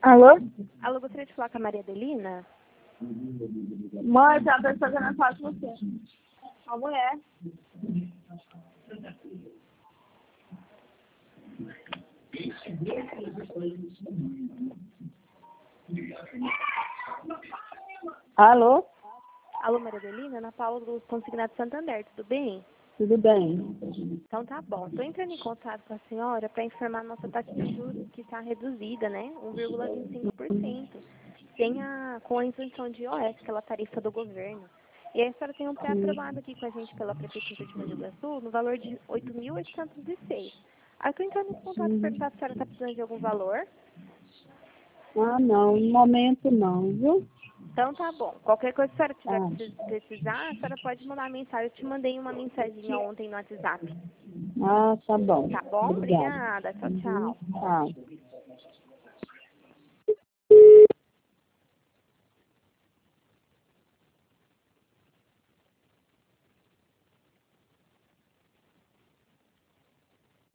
Alô? Alô, gostaria de falar com a Maria Adelina? Mãe, tem uma pessoa que não fala com você. Uma mulher. Alô? Alô, Maria Adelina? Ana Paula do Consignado Santander, tudo bem? Tudo bem? Então tá bom. Estou entrando em contato com a senhora para informar a nossa taxa de juros que está reduzida, né? 1,25%. Com a isenção de IOF, aquela tarifa do governo. E aí a senhora tem um pré-aprovado aqui com a gente pela Prefeitura de Mogi Guaçu no valor de 8.806. Aí eu estou entrando em contato para perguntar se a senhora está precisando de algum valor. Ah, não. No momento não, viu? Então tá bom. Qualquer coisa que a senhora precisar, a senhora pode mandar uma mensagem. Eu te mandei uma mensaginha ontem no WhatsApp. Ah, tá bom. Tá bom? Obrigada. Obrigada. Tchau, tchau. Tchau.